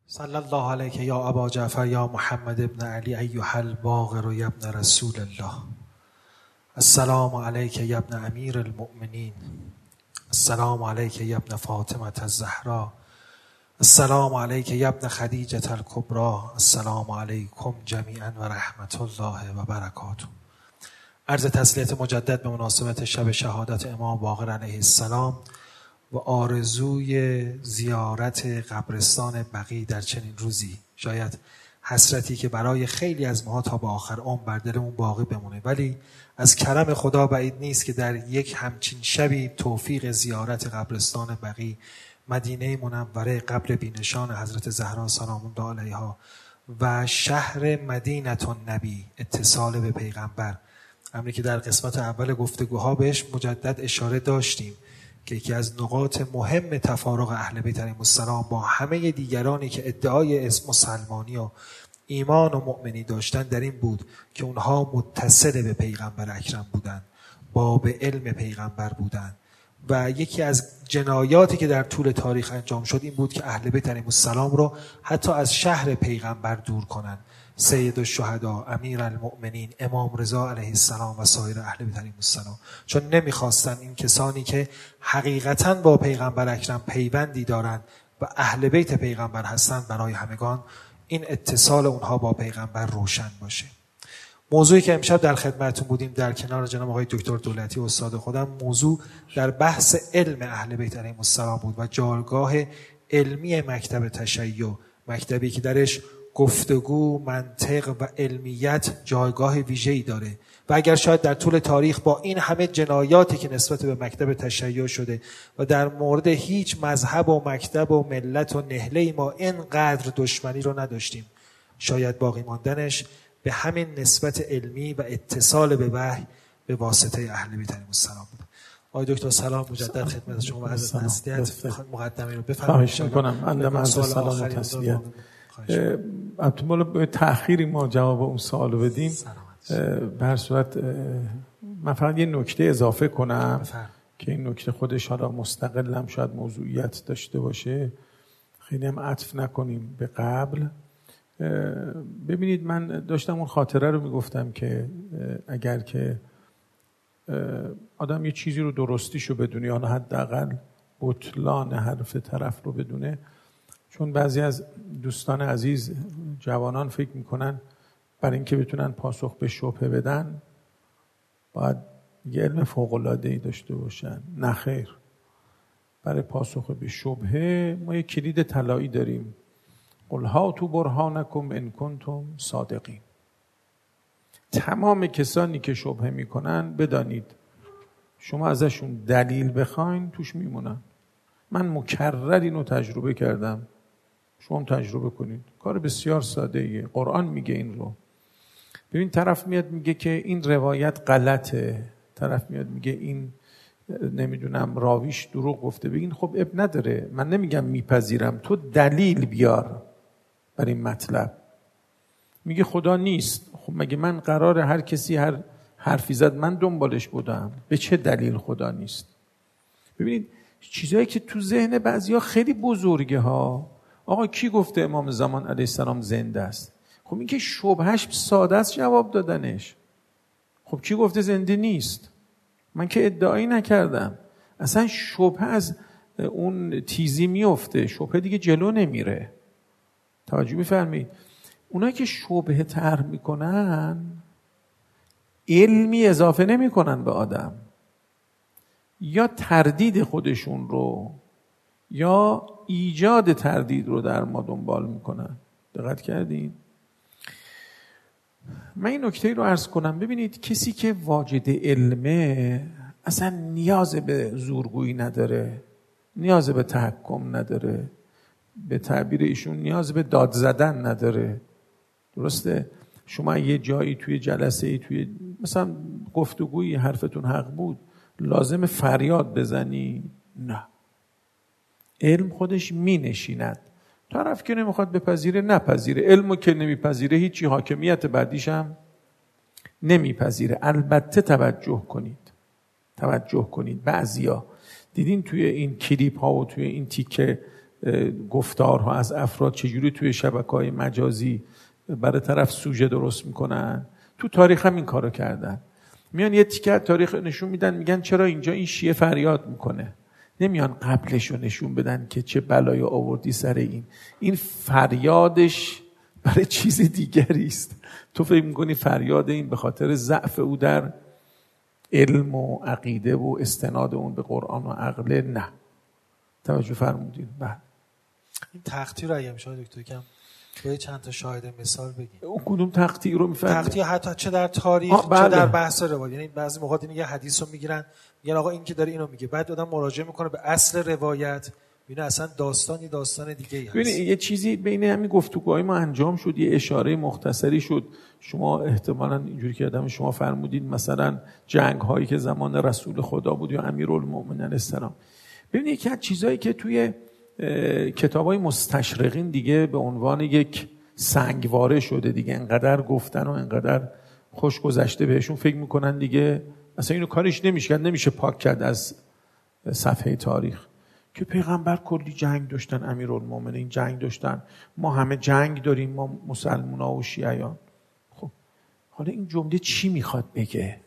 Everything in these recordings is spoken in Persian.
صلی الله علیک یا ابا جعفر یا محمد ابن علی ایها الباقر یا ابن رسول الله. السلام علیک یا ابن امیر المؤمنین. السلام علیک یا ابن فاطمه الزهرا. السلام علیک یا ابن خدیجه الکبری. السلام علیکم جمیعا و رحمت الله و برکاته. عرض تسلیت مجدد به مناسبت شب شهادت امام باقر علیه السلام و آرزوی زیارت قبرستان بقیع در چنین روزی. شاید حسرتی که برای خیلی از ما تا به آخر عمر بر دلمون باقی بمونه، ولی از کرم خدا بعید نیست که در یک همچین شبی توفیق زیارت قبرستان بقیع، مدینه منوره قبر بینشان حضرت زهرا سلام الله علیها و شهر مدینه النبی، اتصال به پیغمبر، امری که در قسمت اول گفتگوها بهش مجدد اشاره داشتیم که یکی از نقاط مهم تفارق اهل بیت علیهم السلام با همه دیگرانی که ادعای اسم مسلمانی و ایمان و مؤمنی داشتن در این بود که اونها متصل به پیغمبر اکرم بودند، باب علم پیغمبر بودند و یکی از جنایاتی که در طول تاریخ انجام شد این بود که اهل بیت علیهم السلام رو حتی از شهر پیغمبر دور کنند. سید الشهدا، امیر المؤمنین، امام رضا علیه السلام و سایر اهل بیت علیهم السلام، چون نمیخواستن این کسانی که حقیقتاً با پیغمبر اکرم پیوندی دارند و اهل بیت پیغمبر هستند برای همگان این اتصال اونها با پیغمبر روشن باشه. موضوعی که امشب در خدمتتون بودیم در کنار جناب آقای دکتر دولتی استاد خودم، موضوع در بحث علم اهل بیت علیهم السلام بود و جایگاه علمی مکتب تشیع، مکتبی که درش گفتگو، منطق و علمیت جایگاه ویژه‌ای داره و اگر شاید در طول تاریخ با این همه جنایاتی که نسبت به مکتب تشیع شده و در مورد هیچ مذهب و مکتب و ملت و نهله‌ای ما اینقدر دشمنی رو نداشتیم، شاید باقی ماندنش به همین نسبت علمی و اتصال به وحی به واسطه اهل بیت علیهم السلام بود. آقای دکتر سلام مجدد خدمت شما و عرض تسلیت. مقدمه رو بفرمایید. خواهش می‌کنم. اندم عرض سلام و تسلیت. البته به تأخیری ما جواب اون سوالو بدیم. به هر صورت من فقط یه نکته اضافه کنم که این نکته خودش حالا مستقل هم شاید موضوعیت داشته باشه، خیلی هم عطف نکنیم به قبل. ببینید من داشتم اون خاطره رو میگفتم که اگر که آدم یه چیزی رو درستیشو بدونه یا حداقل بطلان حرف طرف رو بدونه، چون بعضی از دوستان عزیز جوانان فکر میکنن برای اینکه بتونن پاسخ به شبهه بدن باید یه علم فوق‌العاده‌ای داشته باشن. نه خیر، برای پاسخ به شبهه ما یه کلید طلایی داریم: قل هاتوا برهانکم ان کنتم صادقین. تمام کسانی که شبهه میکنن بدانید شما ازشون دلیل بخواین توش میمونن. من مکرر اینو تجربه کردم، شما هم تجربه کنید. کار بسیار ساده ایه. قرآن میگه این رو. ببین طرف میاد میگه که این روایت غلطه، طرف میاد میگه این نمیدونم راویش دروغ گفته. بگین خب اب نداره، من نمیگم میپذیرم، تو دلیل بیار بر این مطلب. میگه خدا نیست. خب مگه من قراره هر کسی هر حرفی زد من دنبالش بودم؟ به چه دلیل خدا نیست؟ ببینید چیزایی که تو ذهن بعضیا خیلی بزرگه ها. آقا کی گفته امام زمان علیه السلام زنده است؟ خب این که شبهش ساده است جواب دادنش. خب کی گفته زنده نیست؟ من که ادعایی نکردم. اصلا شبهه از اون تیزی میفته، شبهه دیگه جلو نمیره. توجه می‌فرمایید؟ اونایی که شبهه طرح میکنن علمی اضافه نمیکنن به آدم، یا تردید خودشون رو یا ایجاد تردید رو در ما دنبال میکنن. دقت کردین؟ من این نکته رو عرض کنم. ببینید کسی که واجد علمه اصلا نیاز به زورگویی نداره، نیاز به تحکم نداره، به تعبیر ایشون نیاز به داد زدن نداره. درسته؟ شما یه جایی توی جلسه توی مثلا گفتگویی حرفتون حق بود لازم فریاد بزنی؟ نه. علم خودش می نشیند. طرف که نمیخواد بپذیره نپذیره. علمو که نمیپذیره هیچی حاکمیت بعدیش هم نمیپذیره. البته توجه کنید بعضیا دیدین توی این کلیپ ها و توی این تیکه گفتارها از افراد چجوری توی شبکه‌های مجازی برای طرف سوژه درست میکنن. تو تاریخ هم این کارو کردن. میان یه تیکه تاریخ نشون میدن، میگن چرا اینجا این شیعه فریاد میکنه، نمیان قبلش رو نشون بدن که چه بلایی آوردی سر این فریادش برای چیز دیگری است. تو فکر میکنی فریاد این به خاطر ضعف او در علم و عقیده و استناد اون به قرآن و عقل؟ نه. توجه فرمودین؟ بله. این تختی رو اگه میشه دکتر کم با چند تا شاهد مثال بگیم. اون کدوم تختی رو میفهمید؟ تختی حتی چه در تاریخ چه در بحث روایت. یعنی بعضی موقع این یه حدیث رو میگیرن میگن آقا این که داره اینو میگه، بعد آدم مراجعه میکنه به اصل روایت، ببین اصلا داستان یه داستان دیگه‌ای هست. ببین یه چیزی بین همین گفتگوهای ما انجام شد، یه اشاره مختصری شد. شما احتمالاً اینجوری که آدم شما فرمودید مثلا جنگ هایی که زمان رسول خدا بود یا امیرالمومنین علیه السلام. ببینید یکی از چیزایی که توی کتابای مستشرقین دیگه به عنوان یک سنگواره شده دیگه، انقدر گفتن و انقدر خوش گذشته بهشون فکر میکنن دیگه اصلا اینو کارش نمیشه پاک کرد از صفحه تاریخ، که پیغمبر کلی جنگ داشتن، امیرالمومنین جنگ داشتن، ما همه جنگ داریم، ما مسلمونا و شیعیان. خب حالا این جمله چی میخواد بگه؟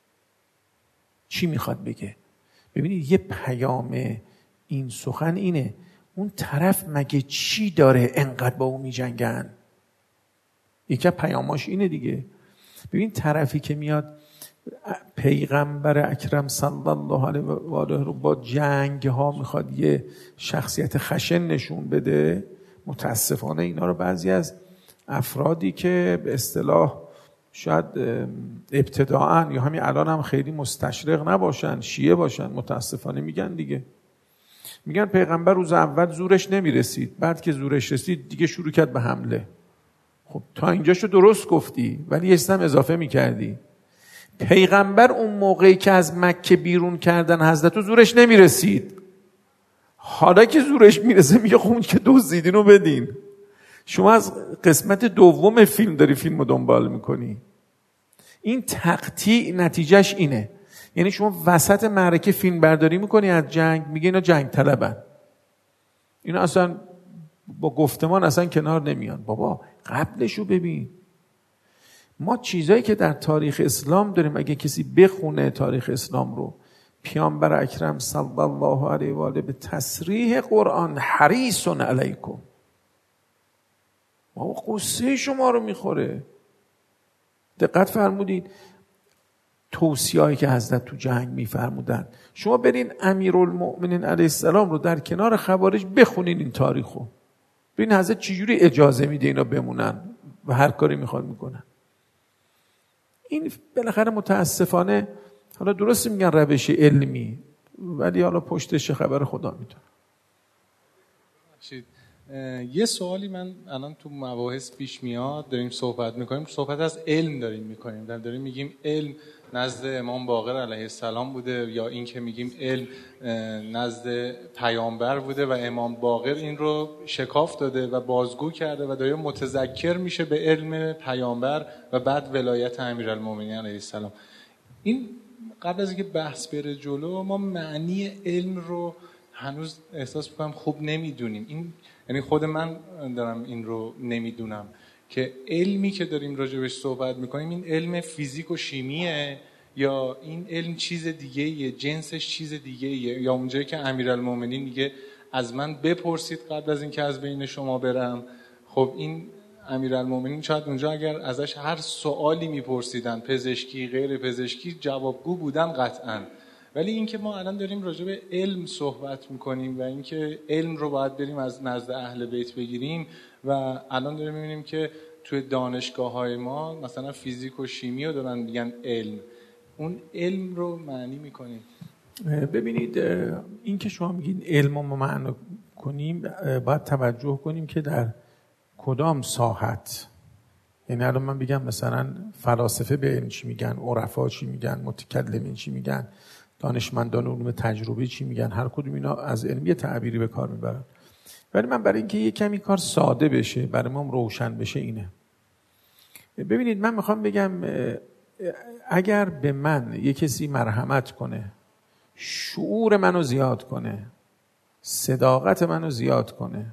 چی میخواد بگه؟ ببینید یه پیام این سخن اینه، اون طرف مگه چی داره انقدر با اون میجنگن؟ یکی از پیاماش اینه دیگه. ببین طرفی که میاد پیغمبر اکرم صلی الله علیه و آله رو با جنگ ها میخواد یه شخصیت خشن نشون بده، متاسفانه اینا رو بعضی از افرادی که به اصطلاح شاید ابتداعاً یا همین الان هم خیلی مستشرق نباشن، شیعه باشن، متاسفانه میگن دیگه. میگن پیغمبر روز اول زورش نمیرسید، بعد که زورش رسید دیگه شروع کرد به حمله. خب تا اینجاشو درست گفتی، ولی یه چیز هم اضافه میکردی. پیغمبر اون موقعی که از مکه بیرون کردن حضرتو زورش نمیرسید، حالا که زورش میرسه میگه خب اون که دزدیدین رو بدین. شما از قسمت دوم فیلم داری فیلم رو دنبال میکنی. این تقطیع نتیجهش اینه، یعنی شما وسط معرکه فیلم برداری میکنی از جنگ، میگه اینا جنگ طلبن، اینا اصلا با گفتمان اصلا کنار نمیان. بابا قبلشو ببین. ما چیزایی که در تاریخ اسلام داریم، اگه کسی بخونه تاریخ اسلام رو، پیامبر اکرم صلی الله علیه و آله به تصریح قرآن حریص علیکم، بابا قصه شما رو میخوره. دقت فرمودید توصیه‌ای که حضرت تو جنگ میفرمودن، شما برین امیرالمومنین علیه السلام رو در کنار خوارج بخونین این تاریخو، ببین حضرت چجوری اجازه میده اینا بمونن و هر کاری میخوان میکنن. این بالاخره متاسفانه، حالا درست میگن روش علمی، ولی حالا پشتش خبر خدا میدونه. یه سوالی من الان تو مباحث پیش میاد، داریم صحبت میکنیم، صحبت از علم داریم میکنیم، داریم میگیم علم نزد امام باقر علیه السلام بوده، یا این که میگیم علم نزد پیامبر بوده و امام باقر این رو شکاف داده و بازگو کرده و داره متذکر میشه به علم پیامبر و بعد ولایت امیرالمومنین علیه السلام. این قبل از اینکه بحث بره جلو، ما معنی علم رو هنوز احساس میکنم خوب نمیدونیم. این یعنی خود من دارم این رو نمیدونم که علمی که داریم راجبش صحبت میکنیم این علم فیزیک و شیمیه یا این علم چیز دیگه‌ایه، جنسش چیز دیگه‌ایه، یا اونجایی که امیرالمومنین میگه از من بپرسید قبل از اینکه از بین شما برم. خب این امیرالمومنین شاید اونجا اگر ازش هر سوالی میپرسیدن، پزشکی غیر پزشکی، جوابگو بودن قطعاً. ولی اینکه ما الان داریم راجع به علم صحبت میکنیم و اینکه علم رو باید بریم از نزد اهل بیت بگیریم و الان داریم میبینیم که توی دانشگاه‌های ما مثلا فیزیک و شیمی رو دارن میگن علم، اون علم رو معنی میکنیم. ببینید این که شما میگین علم رو معنی کنیم، باید توجه کنیم که در کدام ساحت. یعنی الان من بگم مثلا فلاسفه به علم چی میگن، عرفا چی میگن، متکلمین چی میگن، دانشمندان علوم تجربی چی میگن، هر کدوم اینا از علمی تعبیری به کار میبرن. ولی من برای اینکه یه کمی کار ساده بشه، برای ما روشن بشه اینه. ببینید من میخوام بگم اگر به من یه کسی مرحمت کنه، شعور منو زیاد کنه، صداقت منو زیاد کنه.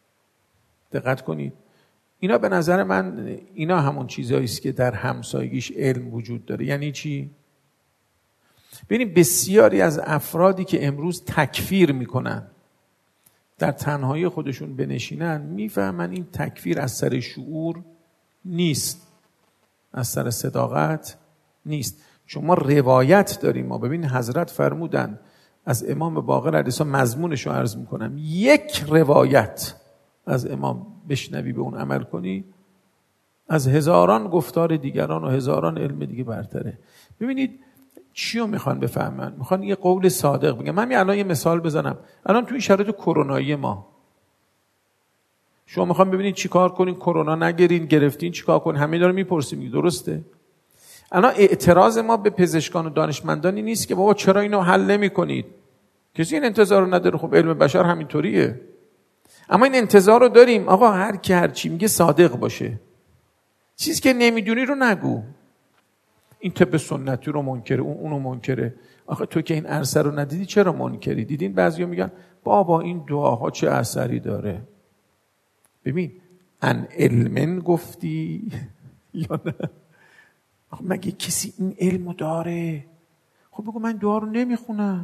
دقت کنید، اینا به نظر من اینا همون چیزایی است که در همسایگیش علم وجود داره. یعنی چی؟ ببینید بسیاری از افرادی که امروز تکفیر میکنن در تنهایی خودشون بنشینن، میفهمن این تکفیر از سر شعور نیست، از سر صداقت نیست. چون ما روایت داریم. ما ببین حضرت فرمودن از امام باقر علیه السلام، مضمونش رو عرض میکنم، یک روایت از امام بشنوی به اون عمل کنی از هزاران گفتار دیگران و هزاران علم دیگه برتره. ببینید چی رو میخوان بفهمن؟ میخوان یه قول صادق بگن. من الان یه مثال بزنم. الان تو این شرایط کرونایی ما شما میخوان ببینید چی کار کنین کرونا نگیرین، گرفتین چی کار کنین، همه داره میپرسیم درسته؟ الان اعتراض ما به پزشکان و دانشمندانی نیست که بابا چرا اینو حل نمی کنید. کسی این انتظار رو نداره. خب علم بشر همینطوریه. اما این انتظار رو داریم آقا هر کی هر چی میگه صادق باشه. چیزی که نمیدونی رو نگو. این طب سنتی رو منکره، اونو منکره. آخه تو که این عرصه رو ندیدی چرا منکری؟ دیدین بعضیا میگن بابا این دعاها چه اثری داره. ببین ان علم گفتی یا نه؟ مگه کسی این علمو داره؟ خب بگو من دعا رو نمیخونم.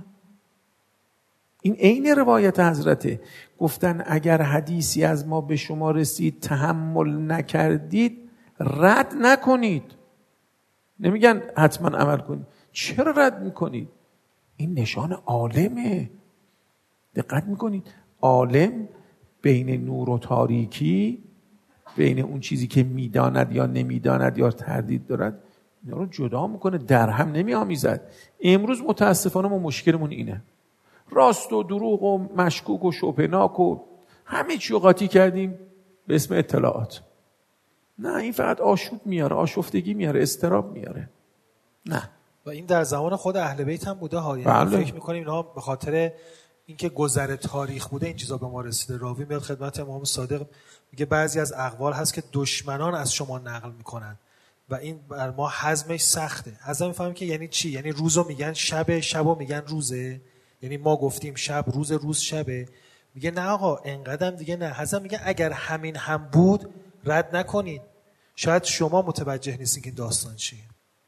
این عین روایت حضرته. گفتن اگر حدیثی از ما به شما رسید تحمل نکردید رد نکنید. نمیگن حتما عمل کنید. چرا رد میکنید؟ این نشان عالمه. دقت میکنید عالم بین نور و تاریکی، بین اون چیزی که میداند یا نمیداند یا تردید دارد، اینا رو جدا میکنه، در هم نمیآمیزد. امروز متاسفانه ما مشکلمون اینه. راست و دروغ و مشکوک و شبهناک و همه چی رو قاطی کردیم به اسم اطلاعات. نه این فقط آشوب میاره، آشفتگی میاره، اضطراب میاره. نه. و این در زمان خود اهل بیت هم بوده ها. بله. فکر میکنیم اینا به خاطر اینکه گذر تاریخ بوده این چیزا به ما رسیده. راوی میاد خدمت امام صادق میگه بعضی از اقوال هست که دشمنان از شما نقل میکنن و این بر ما هضمش سخته. هضم میفهمیم که یعنی چی؟ یعنی روزو میگن شبه، شبو میگن روزه. یعنی ما گفتیم شب روز، روز شبه. میگه نه آقا اینقدرم دیگه نه. هضم میگه اگر همین هم بود رد نکنید. شاید شما متوجه نیستین که داستان چیه.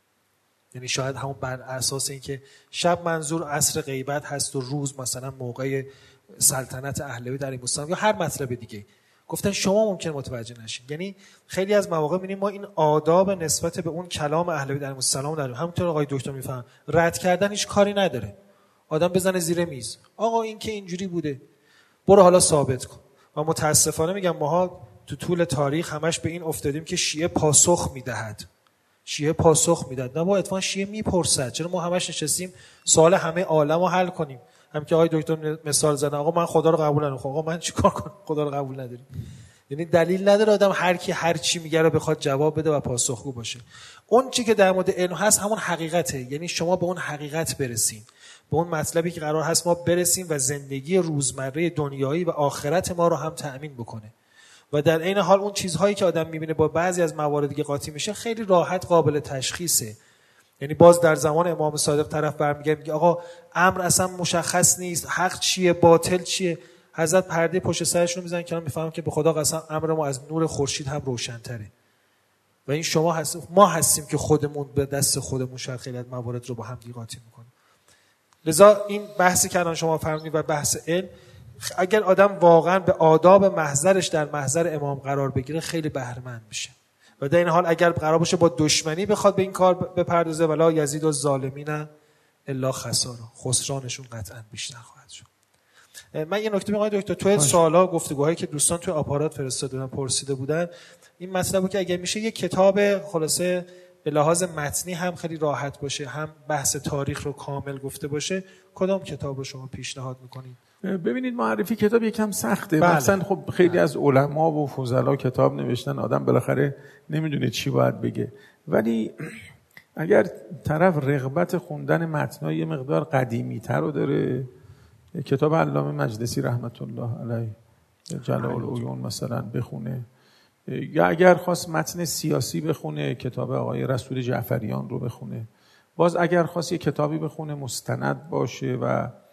یعنی شاید همون بر اساس این که شب منظور عصر غیبت هست و روز مثلا موقع سلطنت اهل بیت در این مستند یا هر مطلب دیگه. گفتن شما ممکن متوجه نشین. یعنی خیلی از مواقع می‌بینیم ما این آداب نسبت به اون کلام اهل بیت علیهم السلام داریم. همونطور آقای دکتر میفهم رد کردن هیچ کاری نداره. آدم بزنه زیر میز آقا این که اینجوری بوده برو حالا ثابت کن. و متاسفانه میگم ماها تو طول تاریخ همش به این افتادیم که شیعه پاسخ میدهد. شیعه پاسخ میداد. نه با اتفاقا شیعه میپرسد. چرا ما همش نشستیم سوال همه عالم رو حل کنیم؟ هم که آقای دکتر مثال زدن آقا من خدا رو قبول ندارم. آقا من چیکار کنم خدا رو قبول نداریم؟ یعنی دلیل نداره آدم هر کی هر چی میگه رو بخواد جواب بده و پاسخگو باشه. اون چی که در مورد علم هست همون حقیقته. یعنی شما به اون حقیقت برسین، به اون مطلبی که قرار هست ما برسیم و زندگی روزمره دنیایی و آخرت ما رو هم تأمین بکنه. و در این حال اون چیزهایی که آدم میبینه با بعضی از مواردی که قاطی میشه خیلی راحت قابل تشخیصه. یعنی باز در زمان امام صادق طرف برمیگه میگه آقا امر اصلا مشخص نیست، حق چیه باطل چیه. حضرت پرده پشت سرشون میزنن که من میفهمم که به خدا قسم امر ما از نور خورشید هم روشن‌تره. و این شما هستیم، ما هستیم که خودمون به دست خودمون شاید خیلی از موارد رو با هم قاطی میکنیم. لذا این بحثی که الان شما فرمودید و بحث علم، اگر آدم واقعا به آداب محضرش در محضر امام قرار بگیره خیلی بهره‌مند میشه. و در این حال اگر قرار باشه با دشمنی بخواد به این کار بپردازه ولا یزید الظالمین الا خسارا، خسرانشون قطعا بیشتر خواهد شد. من یه نکته میگم دکتر، توی سوالا گفتگوهایی که دوستان توی آپارات فرستاده بودن پرسیده بودن این مطلبو که اگر میشه یه کتاب خلاصه به لحاظ متنی هم خیلی راحت باشه، هم بحث تاریخ رو کامل گفته باشه، کدام کتاب رو شما پیشنهاد میکنید؟ ببینید معرفی کتاب یکم سخته. بله. مثلا خب خیلی از علما و فضلا کتاب نوشتن، آدم بالاخره نمیدونه چی باید بگه. ولی اگر طرف رغبت خوندن متنای یه مقدار قدیمی تر رو داره، کتاب علامه مجلسی رحمت الله علیه جلال العیون مثلا بخونه، یا اگر خواست متن سیاسی بخونه کتاب آقای رسول جعفریان رو بخونه. باز اگر خواست یه کتابی بخونه مستند باشه و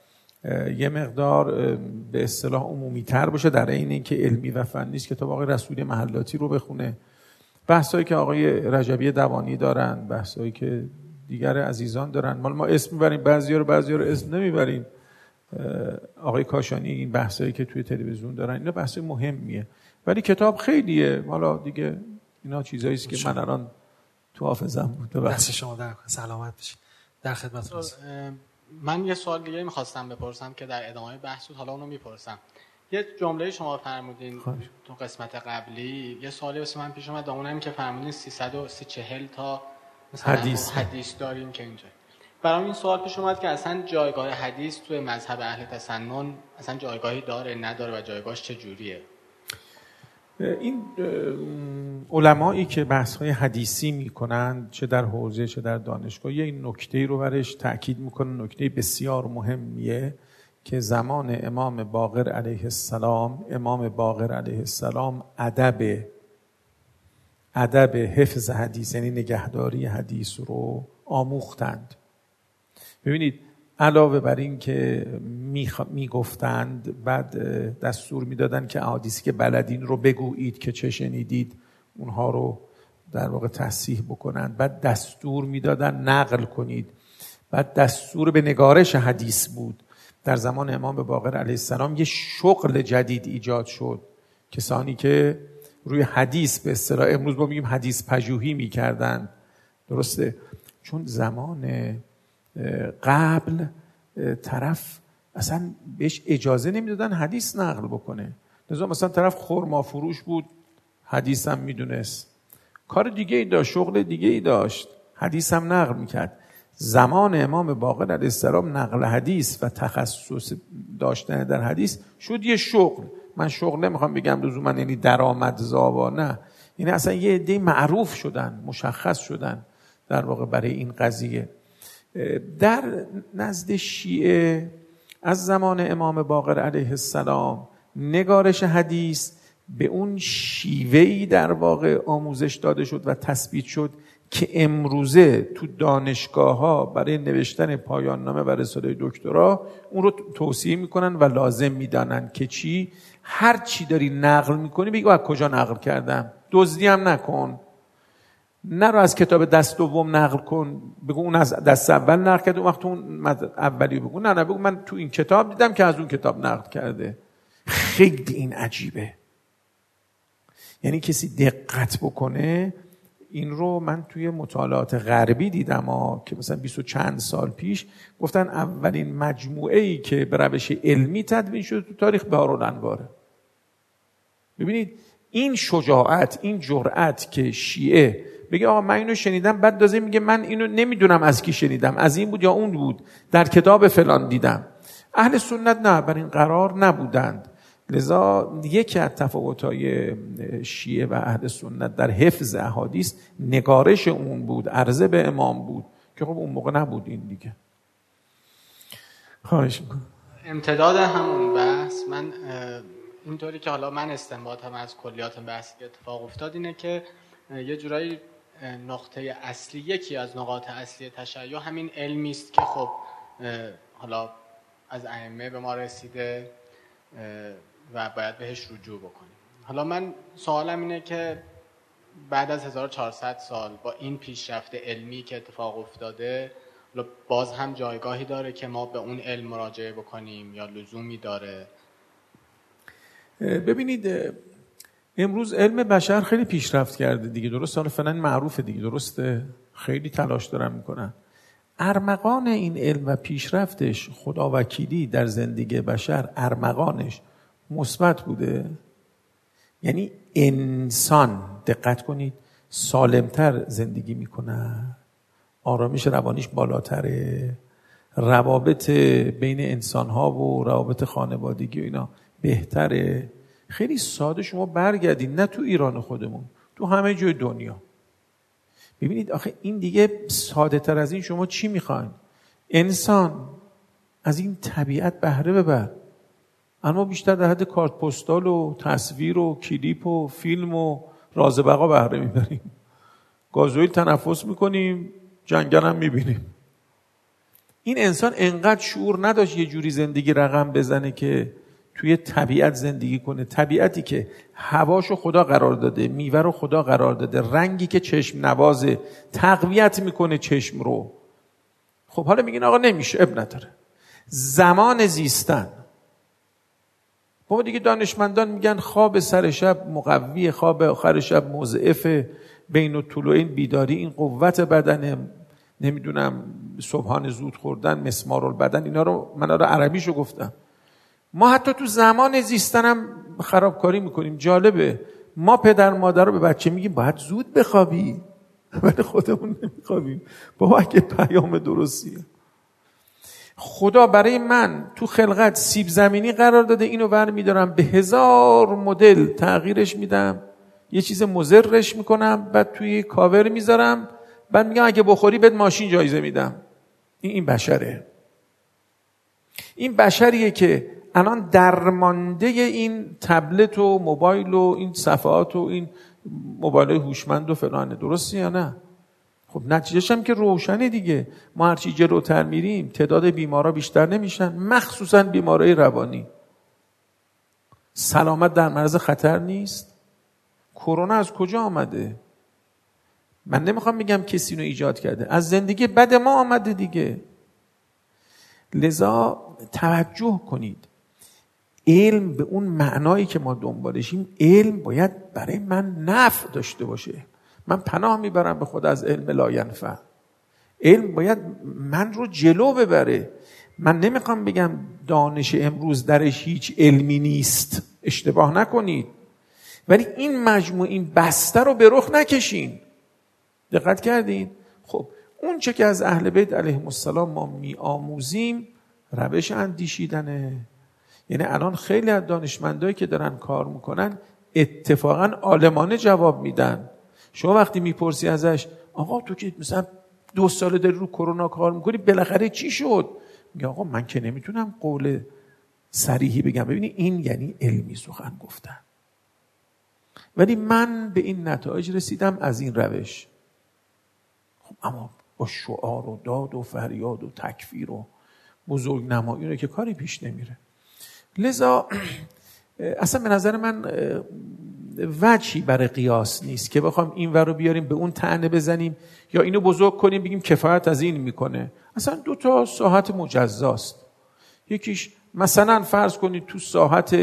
یه مقدار به اصطلاح عمومی تر باشه، در این اینکه علمی و فنی است کتاب آقای رسولی محلاتی رو بخونه، بحثایی که آقای رجبی دوانی دارن، بحثایی که دیگر عزیزان دارن، ما اسم میبریم بعضیا رو اسم نمیبریم، آقای کاشانی این بحثایی که توی تلویزیون دارن اینا بحثای مهمیه، ولی کتاب خیلیه. حالا دیگه اینا چیزایی است که من الان تو حافظم بود. دست شما در سلامت باشید. در خدمتتون. من یه سوال دیگه می‌خواستم بپرسم که در ادامه بحث بود، حالا اونو میپرسم. یه جمله شما فرمودین تو قسمت قبلی، یه سوالی واسه من پیش اومد، اونم که فرمودین 340 تا حدیث داریم که اینجا. برام این سوال پیش اومد که اصلا جایگاه حدیث توی مذهب اهل تسنن اصلا جایگاهی داره نداره و جایگاهش چه جوریه؟ این علمایی که بحث‌های حدیثی میکنن چه در حوزه چه در دانشگاه یه این نکته رو برش تأکید میکنن، نکته بسیار مهمیه که زمان امام باقر علیه السلام ادب حفظ حدیث یعنی نگهداری حدیث رو آموختند. ببینید علاوه بر این که میگفتند، بعد دستور میدادن که احادیثی که بلدین رو بگویید که چه شنیدید، اونها رو در واقع تصحیح بکنند، بعد دستور میدادن نقل کنید، بعد دستور به نگارش حدیث بود. در زمان امام باقر علیه السلام یه شغل جدید ایجاد شد، کسانی که روی حدیث به اصطلاح امروز ما میگیم حدیث پژوهی میکردن، درسته؟ چون زمان قبل طرف اصلا بهش اجازه نمیدادن حدیث نقل بکنه، لذا مثلا طرف خرما فروش بود، حدیث هم میدونست، کار دیگه ای داشت، شغل دیگه ای داشت، حدیث هم نقل میکرد. زمان امام باقر علیه السلام نقل حدیث و تخصص داشتن در حدیث شد یه شغل. من شغل نمیخوام بگم لزوما یعنی درآمدزا، نه، یعنی اصلا یه عده معروف شدن، مشخص شدن در واقع برای این قضیه. در نزد شیعه از زمان امام باقر علیه السلام نگارش حدیث به اون شیوهی در واقع آموزش داده شد و تثبیت شد که امروزه تو دانشگاه‌ها برای نوشتن پایان نامه و رساله دکترا اون رو توصیه میکنن و لازم میدانن که چی؟ هر چی داری نقل میکنی بگو از کجا نقل کردم، دزدی هم نکن، نرو از کتاب دست دوم نقل کن بگو اون از دست اول نقل کرده، اون وقت اون اولی بگو نه بگو من تو این کتاب دیدم که از اون کتاب نقل کرده. خیلی این عجیبه، یعنی کسی دقت بکنه این رو. من توی مطالعات غربی دیدم که مثلا 20 و چند سال پیش گفتن اولین مجموعه‌ای که به روش علمی تدوین شده تو تاریخ بهارالانواره. ببینید این شجاعت، این جرأت که شیعه بگه آقا من اینو شنیدم، بعد دازه میگه من اینو نمیدونم از کی شنیدم، از این بود یا اون بود، در کتاب فلان دیدم. اهل سنت نه، بر این قرار نبودند. لذا یکی از تفاوت‌های شیعه و اهل سنت در حفظ احادیث نگارش اون بود، عرضه به امام بود که خب اون موقع نبود این دیگه. خواهش میکنم. امتداد همون بحث، من اینطوری که حالا من استنباطم از کلیات بحثی که اتفاق افتاد اینه که یه جورایی نقطه اصلی، یکی از نقاط اصلی تشیع همین علمی است که خب حالا از ائمه به ما رسیده و باید بهش رجوع بکنیم. حالا من سوالم اینه که بعد از 1400 سال با این پیشرفت علمی که اتفاق افتاده باز هم جایگاهی داره که ما به اون علم مراجعه بکنیم یا لزومی داره؟ ببینید امروز علم بشر خیلی پیشرفت کرده دیگه، درست؟ حالا فعلا معروفه دیگه، درسته؟ خیلی تلاش دارن میکنن. ارمغان این علم و پیشرفتش، خداوکیلی در زندگی بشر ارمغانش مثبت بوده. یعنی انسان، دقت کنید، سالمتر زندگی میکنه، آرامش روانیش بالاتره، روابط بین انسانها و روابط خانوادگی و اینا بهتره. خیلی ساده شما برگردین، نه تو ایران خودمون، تو همه جای دنیا. ببینید آخه این دیگه ساده تر از این شما چی میخواین؟ انسان از این طبیعت بهره ببر. اما بیشتر در حد کارت پستال و تصویر و کلیپ و فیلم و راز بقا بهره میبریم. گازوئیل تنفس میکنیم، جنگل هم میبینیم. این انسان انقدر شعور نداشت یه جوری زندگی رقم بزنه که توی طبیعت زندگی کنه. طبیعتی که هواشو خدا قرار داده، میوه رو خدا قرار داده، رنگی که چشم نوازه، تقویت میکنه چشم رو. خب حالا میگین آقا نمیشه، اب نداره. زمان زیستن. بابا دیگه دانشمندان میگن خواب سر شب مقوی، خواب آخر شب مضعف، بین الطلوعین بیداری، این قوت بدنه، نمیدونم صبحانه زود خوردن، مسمارالبدن، اینا رو من عربیشو گفتم. ما حتی تو زمان زیستنم خرابکاری میکنیم. جالبه ما پدر مادر رو به بچه میگیم باید زود بخوابی، ولی خودمون نمیخوابیم. بابا اگه پیام درستیه. خدا برای من تو خلقت سیب زمینی قرار داده، اینو برمیدارم به 1000 مدل تغییرش میدم، یه چیز مضرش میکنم، بعد توی کاور میذارم، بعد میگم اگه بخوری بهت ماشین جایزه میدم. این بشره. این بشریه که الان درمانده این تبلت و موبایل و این صفحات و این موبایل هوشمند و فلانه. درسته یا نه؟ خب نتیجهش هم که روشنه دیگه. ما هرچی جلوتر میریم تعداد بیمارا بیشتر نمیشن، مخصوصا بیمارای روانی. سلامت در معرض خطر نیست. کرونا از کجا آمده؟ من نمیخوام بگم کسی اینو ایجاد کرده، از زندگی بد ما آمده دیگه. لذا توجه کنید، علم به اون معنایی که ما دنبالشیم، علم باید برای من نفع داشته باشه. من پناه میبرم به خود از علم لا ینفع. علم باید من رو جلو ببره. من نمیخوام بگم دانش امروز درش هیچ علمی نیست، اشتباه نکنید، ولی این مجموع، این بسته رو به رخ نکشین. دقت کردین؟ خب اون چه که از اهل بیت علیهم السلام ما میآموزیم روش اندیشیدنه. یعنی الان خیلی از دانشمندایی که دارن کار میکنن اتفاقا عالمانه جواب میدن. شما وقتی میپرسی ازش آقا تو که مثلا 2 سال داری رو کرونا کار میکنی، بالاخره چی شد؟ میگه آقا من که نمیتونم قول صریحی بگم. ببینی این یعنی علمی سخن گفتن. ولی من به این نتایج رسیدم از این روش. خب اما با شعار و داد و فریاد و تکفیر و بزرگ نمایی رو که کاری پیش نمیره. لذا اصلا به نظر من وجهی برای قیاس نیست که بخوام این ور رو بیاریم به اون طعنه بزنیم یا اینو بزرگ کنیم بگیم کفایت از این میکنه. اصلا 2 ساحت مجزاست. یکیش مثلا فرض کنید تو ساحت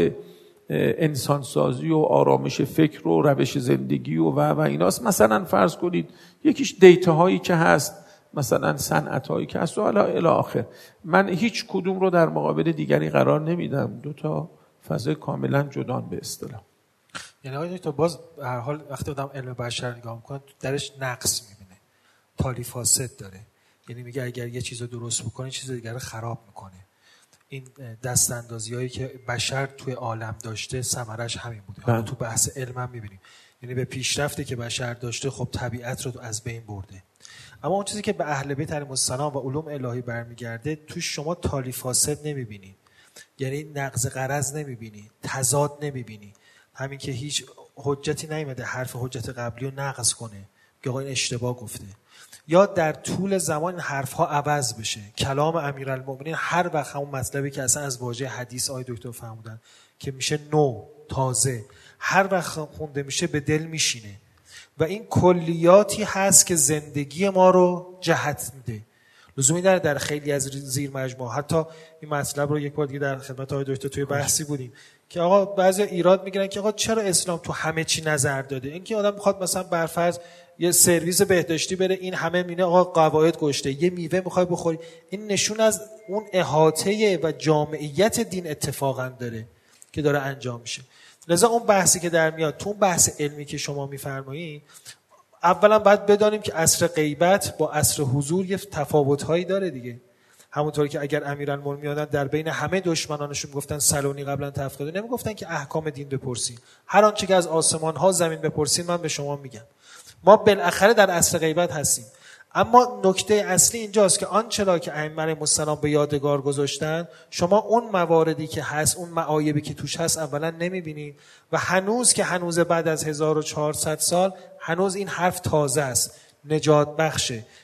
انسانسازی و آرامش فکر و روش زندگی و ایناست. مثلا فرض کنید یکیش دیتاهایی که هست، مثلا صنعت‌هایی که هست و الی آخر. من هیچ کدوم رو در مقابل دیگری قرار نمیدم. 2 فضای کاملا جدان به اصطلاح. یعنی آقای دکتر باز به هر حال وقتی آدم علم بشر نگاه میکنه درش نقص میبینه، تالی فاسد داره. یعنی میگه اگر یه چیز رو درست بکنه چیز دیگر رو خراب میکنه. این دستاندازی‌هایی که بشر توی عالم داشته ثمرش همین بوده. حالا تو بحث علم هم میبینیم، یعنی به پیشرفتی که بشر داشته خب طبیعت رو از بین برده. اما اون چیزی که به اهل بیت علیهم السلام و علوم الهی برمیگرده تو شما تالی فاسد نمیبینی، یعنی نقض غرض نمیبینی، تضاد نمیبینی. همین که هیچ حجتی نیامده حرف حجت قبلی رو نقض کنه که آقا این اشتباه گفته، یا در طول زمان حرفها عوض بشه. کلام امیرالمومنین هر وقت همون مطلبی که اصلا از واژه حدیث آقای دکتر فرمودن که میشه نو، تازه، هر وقت خونده میشه به دل میشینه و این کلیاتی هست که زندگی ما رو جهت میده. لزومی داره در خیلی از زیر مجموعه، حتی این مطلب رو یک بار دیگه در خدمت آقای دکتر توی بحثی بودیم که آقا بعضی ایراد میگیرن که آقا چرا اسلام تو همه چی نظر داده؟ اینکه آدم میخواد مثلا برفرض یه سرویس بهداشتی بره، این همه مینه آقا قواعد گشته، یه میوه میخوای بخوری، این نشون از اون احاطه و جامعیت دین اتفاقا داره که داره انجام میشه. لذا اون بحثی که در میاد تو اون بحث علمی که شما میفرمایید، اولا باید بدانیم که عصر غیبت با عصر حضور یه تفاوت‌هایی داره دیگه. همونطوری که اگر امیرالمومنین در بین همه دشمنانشون گفتن سلونی قبلا تفقده، نمیگفتن که احکام دین بپرسین، هر آنچه که از آسمان ها زمین بپرسین من به شما میگم. ما بالاخره در عصر غیبت هستیم. اما نکته اصلی اینجاست که آنچه را که ائمه علیهم السلام به یادگار گذاشتن، شما اون مواردی که هست، اون معایبی که توش هست اولا نمیبینید و هنوز بعد از 1400 سال هنوز این حرف تازه است، نجات بخشه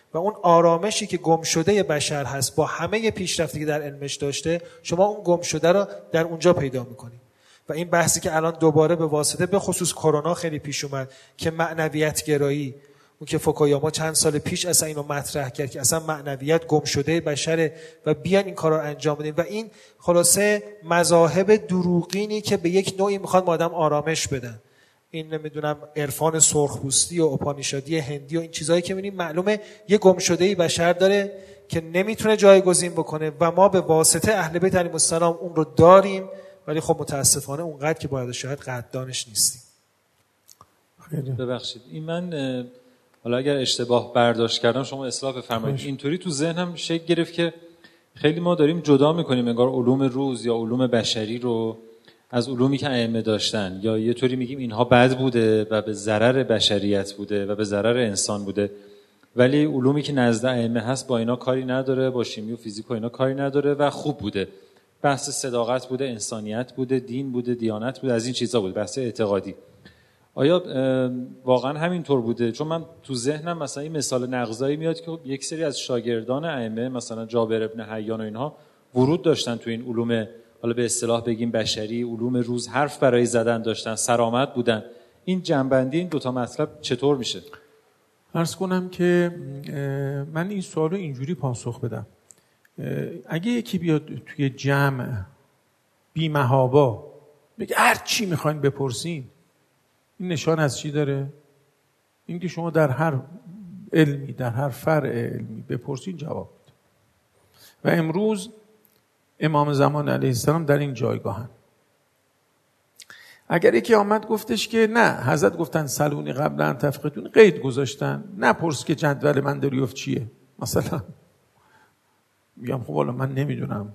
و اون آرامشی که گم شده بشر هست با همه پیشرفتی که در علمش داشته، شما اون گم شده رو در اونجا پیدا میکنید. و این بحثی که الان دوباره به واسطه به خصوص کرونا خیلی پیش اومد که معنویت گرایی، اون که فوکویاما چند سال پیش اصلا اینو مطرح کرد که اصلا معنویت گم شده بشره و بیان این کارا رو انجام بدیم، و این خلاصه مذاهب دروغینی که به یک نوعی میخوان آدم آرامش بدن. این نمیدونم عرفان سرخپوستی و اپانیشادی هندی و این چیزایی که میبینیم معلومه یه گم شده‌ای بشر داره که نمیتونه جایگزین بکنه و ما به واسطه اهل بیت علیهم السلام اون رو داریم، ولی خب متاسفانه اونقدر که باید شاید قدردانش نیستیم. ببخشید این من حالا اگر اشتباه برداشت کردم شما اصلاح بفرمایید. اینطوری تو ذهنم شکل گرفت که خیلی ما داریم جدا میکنیم انگار علوم روز یا علوم بشری رو از علومی که ائمه داشتن، یا یه طوری میگیم اینها بد بوده و به ضرر بشریت بوده و به ضرر انسان بوده، ولی علومی که نزد ائمه هست با اینا کاری نداره، با شیمی و فیزیک و اینا کاری نداره و خوب بوده. بحث صداقت بوده، انسانیت بوده، دین بوده، دیانت بوده، از این چیزا بوده، بحث اعتقادی. آیا واقعا همینطور بوده؟ چون من تو ذهنم مثلا این مثال نقضایی میاد که یک سری از شاگردان ائمه مثلا جابر ابن حیان و اینها ورود داشتن تو این علوم، حالا به اصطلاح بگیم بشری، علوم روز، حرف برای زدن داشتن، سرآمد بودن. این جنبندی این دوتا مطلب چطور میشه؟ عرض کنم که من این سوالو اینجوری پاسخ بدم. اگه یکی بیاد توی جمع بی محابا بگه هر چی میخواین بپرسین، این نشان از چی داره؟ این که شما در هر علمی، در هر فرع علمی بپرسین جواب بده. و امروز امام زمان علیه السلام در این جایگاهن. اگر یکی آمد گفتش که نه، حضرت گفتن سلونی قبل ان تفقهون، قید گذاشتن، نپرس که جدول مندلیوف چیه مثلا، میگم خب والا من نمیدونم،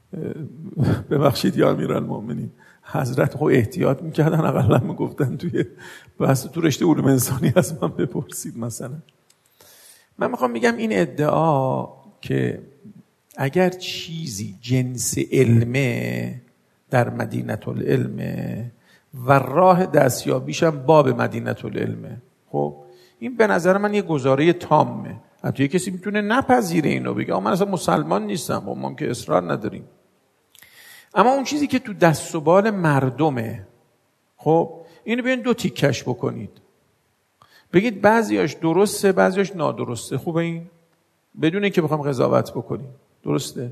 ببخشید یا امیرالمومنین، حضرت خب احتیاط میکردن، اقلا میگفتن توی بحث تو رشته علوم انسانی از من بپرسید مثلا. من میخوام میگم این ادعا که اگر چیزی جنس علمه در مدینه العلمه و راه دستیابیش هم باب مدینه العلمه، خب این به نظر من یه گزاره تامه. حتی کسی میتونه نپذیره اینو، بگه من اصلا مسلمان نیستم، ما که اصرار نداریم. اما اون چیزی که تو دست و بال مردمه، خب اینو بیاین دو تیکش بکنید، بگید بعضیاش درسته بعضیاش نادرسته. خوبه این؟ بدون اینکه بخوام قضاوت بکنیم. درسته؟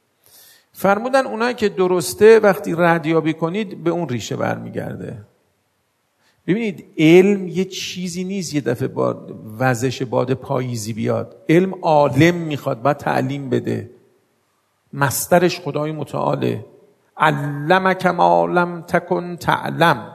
فرمودن اونایی که درسته وقتی ردیابی کنید به اون ریشه برمیگرده. ببینید علم یه چیزی نیست یه دفعه با وزش باد پاییزی بیاد. علم عالم میخواد، باید تعلیم بده. مصدرش خدای متعاله. علمک ما لم تکن تعلم.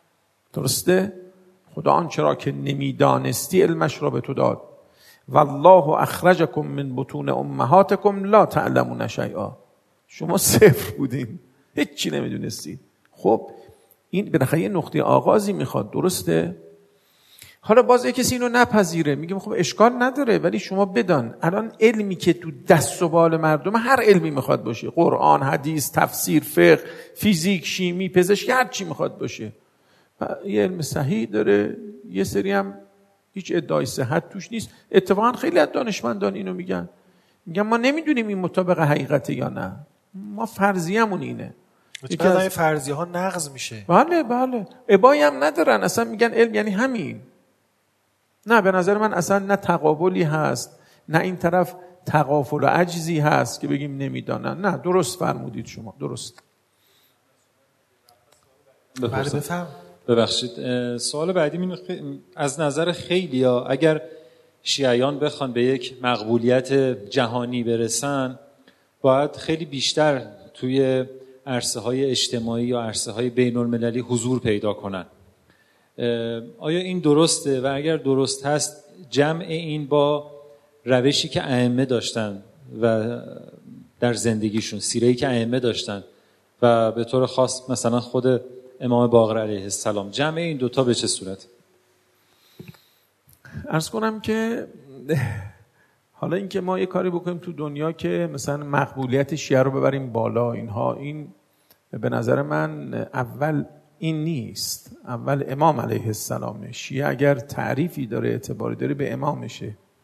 درسته؟ خدا آنچه را که نمیدانستی علمش را به تو داد. والله اخرجکم من بطون امهاتکم لا تعلمون شیئا. شما صفر بودین، هیچی نمیدونستید. خب این بالاخره یه نقطه آغازی میخواد. درسته؟ حالا باز کسی اینو نپذیره، میگه خب اشکال نداره، ولی شما بدان الان علمی که تو دست و بال مردم، هر علمی میخواد باشه، قرآن، حدیث، تفسیر، فقه، فیزیک، شیمی، پزشکی، هر چی میخواد باشه، یه علم صحیح داره، یه سری هم هیچ ادعای صحت توش نیست. اتفاقا خیلی از دانشمندان اینو میگن ما نمیدونیم این مطابق حقیقته یا نه، ما فرضیه‌مون اینه. یکی از این فرضیه ها نقض میشه. بله ابایی هم ندارن، اصلا میگن علم یعنی همین. نه، به نظر من اصلا نه تقابلی هست، نه این طرف تغافل و عجزی هست که بگیم نمیدانن. نه، درست فرمودید شما، درست. ببخشید سوال بعدی از نظر خیلیا اگر شیعیان بخوان به یک مقبولیت جهانی برسن، باید خیلی بیشتر توی عرصه های اجتماعی یا عرصه های بین المللی حضور پیدا کنن. آیا این درسته؟ و اگر درست هست جمع این با روشی که ائمه داشتن و در زندگیشون، سیره‌ای که ائمه داشتن و به طور خاص مثلا خود امام باقر علیه السلام، جمع این دوتا به چه صورت؟ عرض کنم که حالا اینکه ما یه کاری بکنیم تو دنیا که مثلا مقبولیت شیعه رو ببریم بالا، این به نظر من اول این نیست. اول امام علیه السلام. شیعه اگر تعریفی داره، اعتباری داره، به امامشه.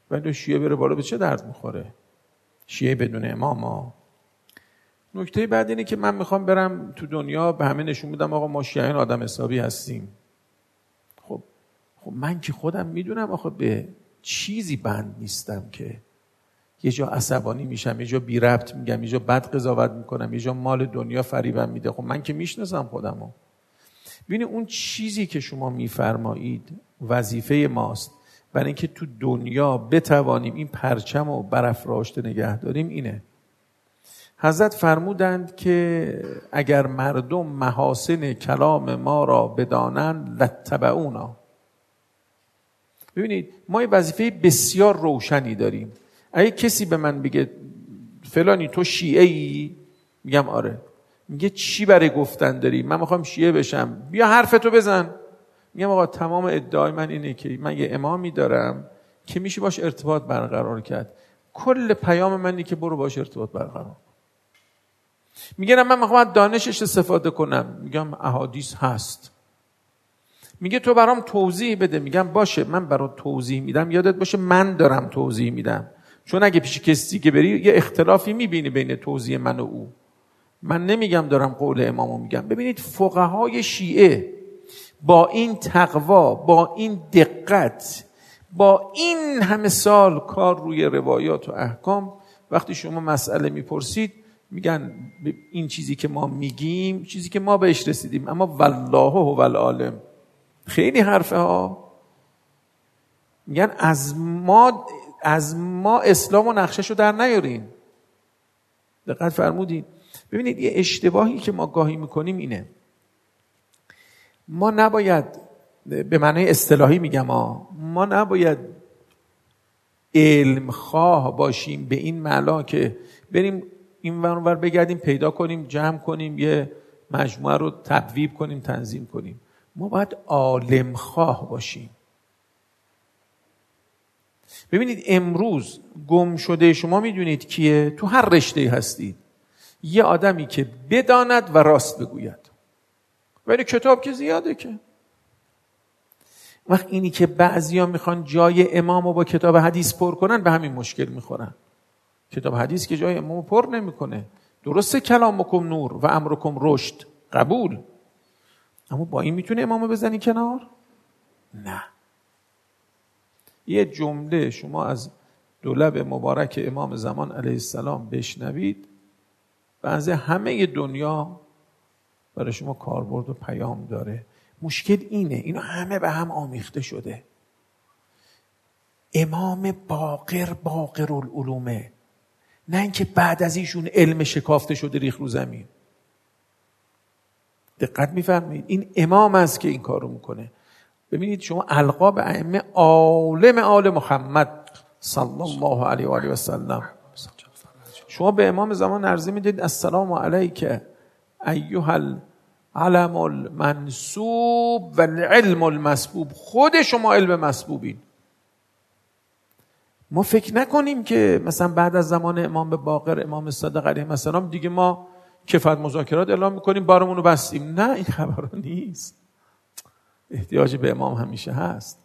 ولی شیعه بره بالا به چه درد میخوره؟ شیعه بدون امام. نکته بعد اینه که من میخوام برم تو دنیا به همه نشون بدم آقا ما شیعیان آدم حسابی هستیم. خب من که خودم میدونم آخه به چیزی بند نیستم که یه جا عصبانی میشم، یه جا بی ربط میگم، یه جا بد قضاوت میکنم، یه جا مال دنیا فریبم میده. خب من که میشناسم خودمو. ببینید اون چیزی که شما میفرمایید وظیفه ماست برای اینکه تو دنیا بتوانیم این پرچم رو برافراشته نگه داریم اینه. حضرت فرمودند که اگر مردم محاسن کلام ما را بدانند لتبعونا. ببینید ما یه وظیفه بسیار روشنی داریم. اگه کسی به من بگه فلانی تو شیعه‌ای، میگم آره. میگه چی برای گفتن داری؟ من میخوام شیعه بشم. بیا حرفتو بزن. میگم آقا تمام ادعای من اینه که من یه امامی دارم که میشه باش ارتباط برقرار کرد. کل پیام من اینه که برو باش ارتباط برقرار. میگه من میخوام دانشش استفاده کنم. میگم احادیث هست. میگه تو برام توضیح بده. میگم باشه من برات توضیح میدم. یادت باشه من دارم توضیح میدم، چون اگه پیش کسی که بری یه اختلافی میبینی بین توضیح من و او. من نمیگم دارم قول امامو میگم. ببینید فقهای شیعه با این تقوا، با این دقت، با این همه سال کار روی روایات و احکام، وقتی شما مسئله میپرسید میگن این چیزی که ما میگیم چیزی که ما بهش رسیدیم، اما والله هو العالم. خیلی حرفه ها. میگن از ما اسلام و نقشه‌شو در نیارین. دقت فرمودین؟ ببینید یه اشتباهی که ما گاهی میکنیم اینه، ما نباید به معنای اصطلاحی میگم ما نباید علم خواه باشیم به این معنا که بریم این ور بگردیم پیدا کنیم جمع کنیم یه مجموعه رو تبویب کنیم تنظیم کنیم. ما باید عالم خواه باشیم. ببینید امروز گم شده شما میدونید کیه؟ تو هر رشته هستید یه آدمی که بداند و راست بگوید، ولی کتاب که زیاده. که وقت اینی که بعضیا میخوان جای امامو با کتاب حدیث پر کنن به همین مشکل میخورن. کتاب حدیث که جای امامو پر نمیکنه. درسته کلامکم نور و امرکم رشد، قبول، اما با این میتونه امامو بزنی کنار؟ نه. یه جمله شما از دولب مبارک امام زمان علیه السلام بشنوید بعضی همه دنیا برای شما کاربرد و پیام داره. مشکل اینه اینا همه به هم آمیخته شده. امام باقر العلومه، نه اینکه بعد از ایشون علم شکافته شده ریخ رو زمین. دقت میفرمایید؟ این امام است که این کارو میکنه. ببینید شما القاب ائمه عالم آل محمد صلی الله علیه و آله و سلم، شما به امام زمان عرضه میدید السلام علیک ایها العلم المنسوب و العلم المسبوب. خود شما علم مسبوبین. ما فکر نکنیم که مثلا بعد از زمان امام باقر امام صادق علیه السلام دیگه ما کفایت مذاکرات اعلام میکنیم بارمون رو بستیم. نه این خبرها نیست. احتیاج به امام همیشه هست.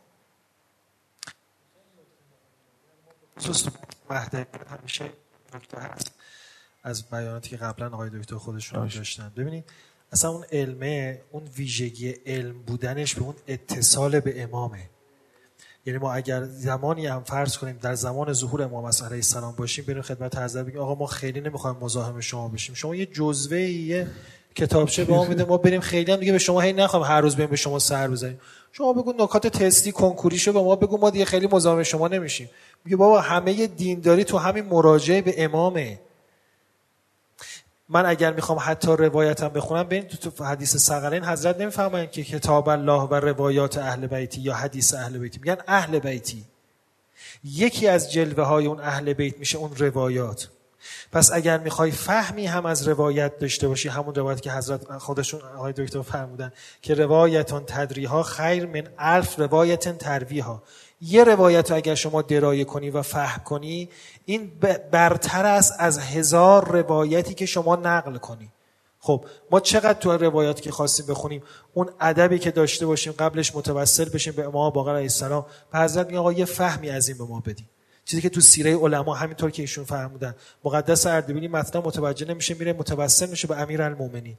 مهد همیشه نکته هست از بیاناتی که قبلا آقای دکتر خودشون داشتن. ببینید اصلا اون علمه، اون ویژگی علم بودنش به اون اتصال به امامه. یعنی ما اگر زمانی هم فرض کنیم در زمان ظهور امام علیه السلام باشیم بریم خدمت حضرت بگیم آقا ما خیلی نمیخوایم مزاحم شما بشیم، شما یه جزوه یه کتابچه به ما میده ما بریم، خیلی هم دیگه به شما هی نخوایم هر روز بریم به شما سر بزنیم، شما بگو نکات تستی کنکوریشو به ما بگو، ما دیگه خیلی مزاحم شما نمیشیم. میگه بابا همه دینداری تو همین مراجعه به امامه. من اگر میخوام حتی روایتم بخونم ببین تو حدیث ثقلین حضرت نمیفرمایند که کتاب الله و روایات اهل بیتی یا حدیث اهل بیتی، میگن اهل بیتی. یکی از جلوه های اون اهل بیت میشه اون روایات. پس اگر میخوای فهمی هم از روایت داشته باشی، همون روایت که حضرت خودشون آقای دکتر فرمودن که روایتون تدریها خیر من 1000 روایت ترویها. یه روایت رو اگر شما درایه کنی و فهم کنی این برتر است از 1000 روایتی که شما نقل کنی. خب ما چقدر تو روایات که خواستیم بخونیم اون ادبی که داشته باشیم قبلش متوسل بشیم به امام باقر علیه السلام، به حضرت میگه آقا یه فهمی از این به ما بدی. چیزی که تو سیره علما همینطور که ایشون فرمودن. مقدس اردبیلی مثلا متوجه نمیشه، میره متوسل میشه به امیرالمومنین.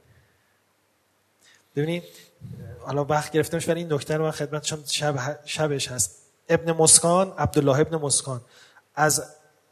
ببینید حالا وقت گرفته میشه، ولی این نکته رو من خدمتشون شبش هست. ابن مسکان، عبدالله ابن مسکان از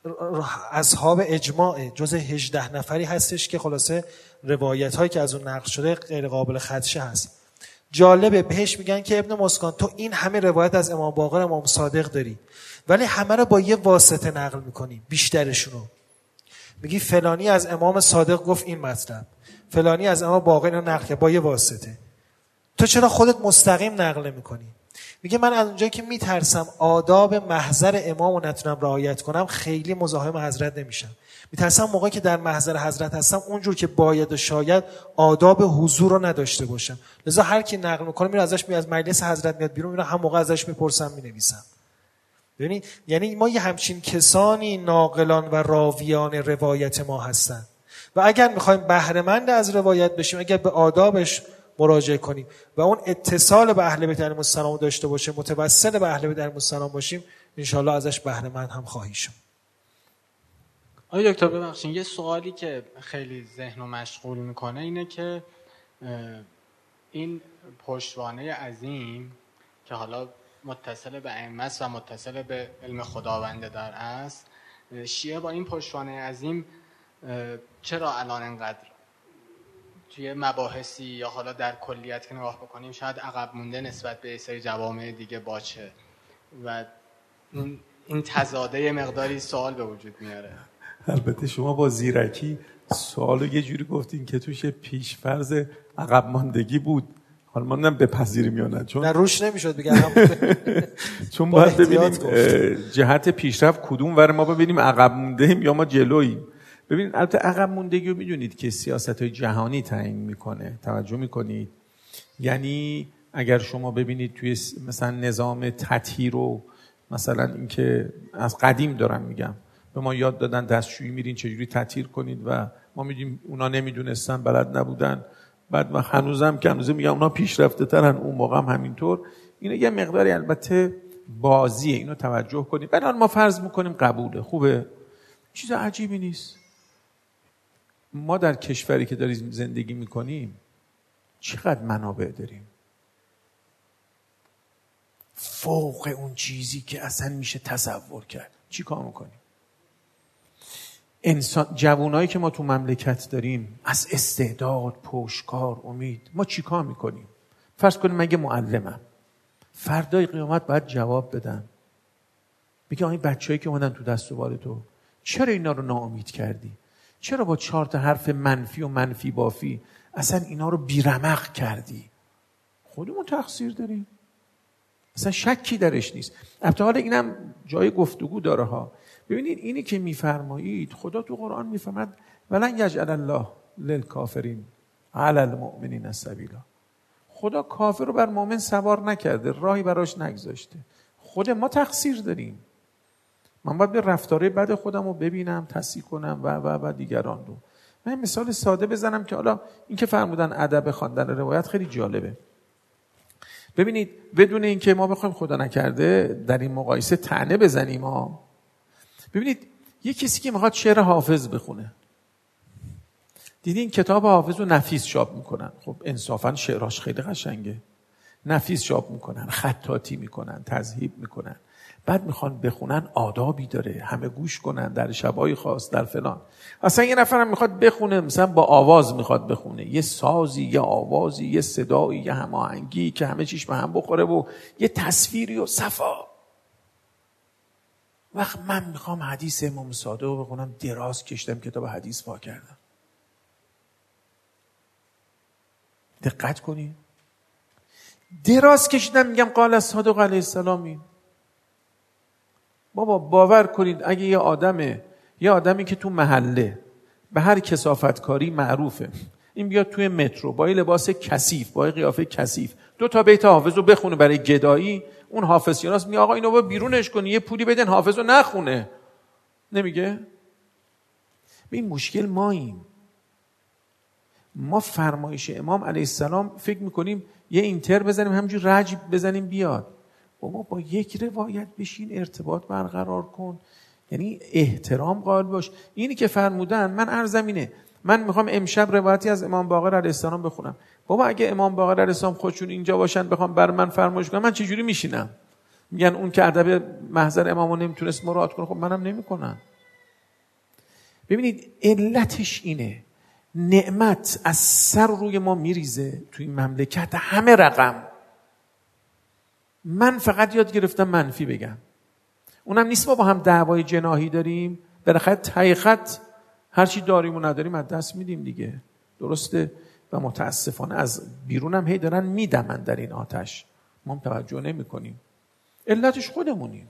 اصحاب اجماع جز 18 نفری هستش که خلاصه روایت هایی که از اون نقل شده غیر قابل خدشه هست. جالبه بهش میگن که ابن مسکان تو این همه روایت از امام باقر، امام صادق داری، ولی همه رو با یه واسطه نقل میکنی، بیشترشونو میگی فلانی از امام صادق گفت این مطلب، فلانی از امام باقر رو نقل کرد با یه واسطه، تو چرا خودت مستقیم نقل میکنی؟ میگه من از اونجایی که میترسم آداب محضر امام رو نتونم رعایت کنم خیلی مزاحم حضرت نمیشم. میترسم موقعی که در محضر حضرت هستم اونجور که باید و شاید آداب حضور رو نداشته باشم. لذا هر کی نقل میکنه میره ازش، از مجلس حضرت میاد بیرون، میره هم موقع ازش میپرسم مینویسم. ببینید یعنی ما یه همچین کسانی ناقلان و راویان روایت ما هستن و اگر میخوایم بهره مند از روایت بشیم، اگر به آدابش مراجعه کنیم و اون اتصال به اهل بیت علیهم السلام داشته باشیم، متوسل به اهل بیت علیهم السلام باشیم، انشالله ازش بهره مند هم خواهیم شد. آقای دکتر ببخشید یه سوالی که خیلی ذهنو مشغول میکنه اینه که این پشتوانه عظیم که حالا متصل به ائمه است و متصل به علم خداونده در است، شیعه با این پشتوانه عظیم چرا الان انقدر توی مباحثی یا حالا در کلیت که نگاه بکنیم شاید عقب مونده نسبت به سری جوامع دیگه باشه و این تضاده مقداری سوال به وجود میاره؟ البته شما با زیرکی سوالو یه جوری گفتین که توش پیش‌فرض عقب ماندگی بود. حالا ما نمیدونم بپذیریم یا نه، چون روش نمیشد بگم چون باید ببینیم جهت پیشرفت کدوم ور ما ببینیم عقب مونده‌ایم یا ما جلوییم. ببینید البته عقب موندگی رو میدونید که سیاست‌های جهانی تعیین میکنه، توجه میکنید؟ یعنی اگر شما ببینید توی مثلا نظام تطهیر و مثلا اینکه از قدیم دارم میگم، به ما یاد دادن دستشویی میرین چجوری تطهیر کنید و ما میگیم اونا نمیدونستن، بلد نبودن، بعد ما هنوزم که هنوز میگم اونا پیشرفته ترن، اون موقع هم همینطور. اینو یه مقداری البته بازیه، اینو توجه کنید. بعد ما فرض میکنیم قبوله، خوبه، چیز عجیبی نیست. ما در کشوری که داریم زندگی میکنیم چقدر منابع داریم، فوق اون چیزی که اصلا میشه تصور کرد. چی کار میکنیم؟ انسان جوانایی که ما تو مملکت داریم از استعداد، پشتکار، امید، ما چی کار میکنیم؟ فرض کنیم مگه معلمم فردای قیامت باید جواب بدم، میگه این بچه‌ای که اومدن تو دست و بال تو چرا اینا رو ناامید کردی؟ چرا با 4 تا حرف منفی و منفی بافی اصلا اینا رو بیرمق کردی؟ خودمون تقصیر داریم، اصلا شکی درش نیست. البته حالا اینم جای گفتگو داره ها. ببینید اینی که میفرمایید، خدا تو قرآن میفرماد ولن یجعل الله للکافرین علی المؤمنین سبیلا. خدا کافر رو بر مؤمن سوار نکرده، راهی براش نگذاشته. خود ما تقصیر داریم. من باید به رفتاره بد خودم رو ببینم، تصحیح کنم و دیگران رو. من مثال ساده بزنم که حالا این که فرمودن ادب خواندن روایت خیلی جالبه. ببینید بدون اینکه ما بخوایم خدا نکرده در این مقایسه طعنه بزنیم ها. ببینید یه کسی که میخواد شعر حافظ بخونه، دیدین کتاب حافظ رو نفیس چاپ میکنن، خب انصافا شعراش خیلی قشنگه، نفیس چاپ میکنن، خطاطی میکنن، تذهیب میکنن، بعد میخوان بخونن، آدابی داره، همه گوش کنن در شبای خاص، در فلان. اصلا یه نفرم میخواد بخونه، مثلا با آواز میخواد بخونه، یه سازی، یه آوازی، یه صدایی، یه هماهنگی که همه چیش به هم بخوره و یه تصویری و صفا. وقت من میخوام حدیث امام صادق رو بخونم، دراز کشیدم کتاب حدیث وا کردم. دقت کنید، دراز کشیدم میگم قال الصادق علیه السلامی. بابا باور کنید اگه یه آدمی که تو محله به هر کثافتکاری معروفه، این بیاد توی مترو با لباس کثیف، با قیافه کثیف، 2 تا بیت حافظ رو بخونه برای گدایی، اون حافظ شناس میگه آقا اینو با بیرونش کنی، یه پولی بدن حافظ رو نخونه. نمیگه؟ این مشکل ماییم. ما فرمایش امام علیه السلام فکر میکنیم یه اینتر بزنیم همینجور رجب بزنیم بیاد. بابا با یک روایت بشین ارتباط برقرار کن، یعنی احترام قائل باش. اینی که فرمودن، من عرضم اینه، من میخوام امشب روایتی از امام باقر علیه السلام بخونم. بابا اگه امام باقر علیه السلام خودشون اینجا باشن بخوام بر من فرمایش کنم، من چه جوری میشینم؟ میگن اون که ادب محضر امامو نمیتونست مراعات کنه، خب منم نمیکنم. ببینید علتش اینه، نعمت از سر روی ما میریزه توی این مملکت، همه رقم. من فقط یاد گرفتم منفی بگم. اونم نیست ما با هم دعوای جناحی داریم، بالاخره ته خط هر چی داریم و نداریم از دست میدیم دیگه. درسته؟ و متاسفانه از بیرونم هی دارن میدمن در این آتش، ما هم توجه نمی‌کنیم. علتش خودمونیم.